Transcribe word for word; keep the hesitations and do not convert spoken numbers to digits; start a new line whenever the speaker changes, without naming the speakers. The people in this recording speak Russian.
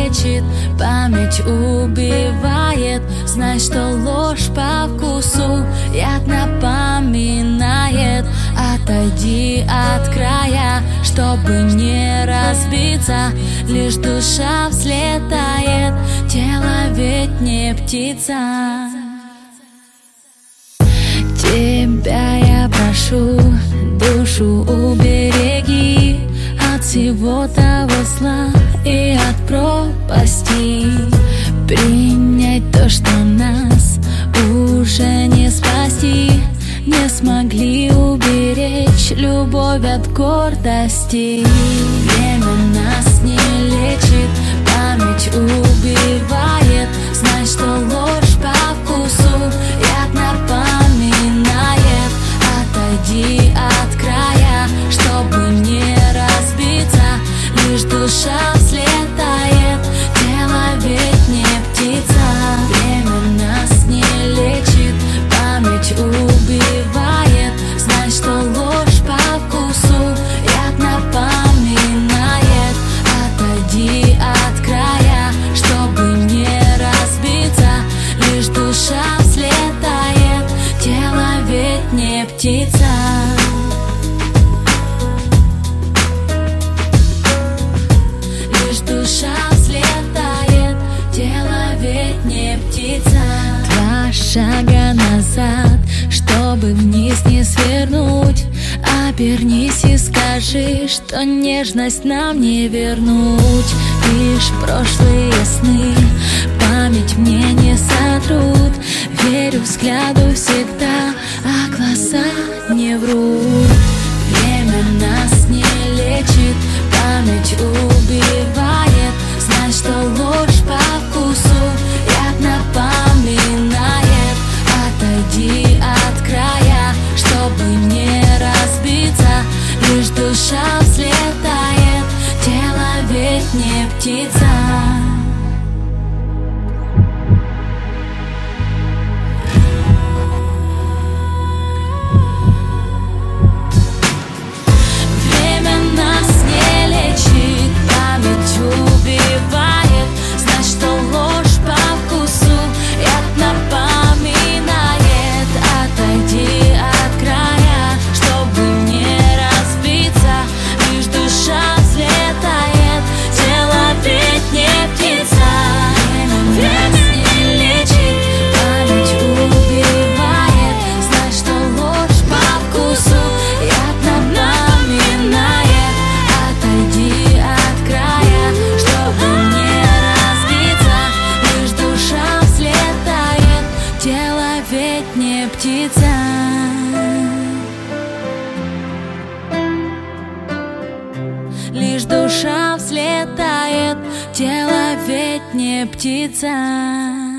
лечит, память убивает. Знай, что ложь по вкусу яд напоминает. Отойди от края, чтобы не разбиться. Лишь душа взлетает, тело ведь не птица. Тебя я прошу, душу убереги от всего того зла и от пропасти. Принять то, что нас уже не спасти. Не смогли уберечь любовь от гордости. Время нас не лечит, память убивает. Знай, что ложь по вкусу яд напоминает. Отойди от края, чтобы не разбиться. Лишь душа взлетает, тело ведь не птица. Время нас не лечит, память убивает. Знай, что ложь по вкусу яд напоминает. Отойди от края, чтобы не разбиться. Лишь душа взлетает, тело ведь не птица. Лишь душа взлетает, тело ведь не птица. Два шага назад, чтобы вниз не свернуть. Обернись и скажи, что нежность нам не вернуть. Лишь прошлые сны память мне не сотрут. Верю взгляду всегда, а глаза не врут. Время нас не лечит, память убивает. Знай, что ложь по вкусу яд напоминает. Отойди от края, чтобы не разбиться. Лишь душа взлетает, тело ведь не птица. Время нас не лечит, память убивает. Знай, что ложь по вкусу яд напоминает. Отойди от края, чтобы не разбиться. Лишь душа взлетает, тело ведь не птица. Время не лечит, память убивает. Знай, что ложь по вкусу яд напоминает. Отойди от края, чтобы не разбиться. Лишь душа взлетает, тело ведь не птица. Лишь душа взлетает, тело ведь не птица.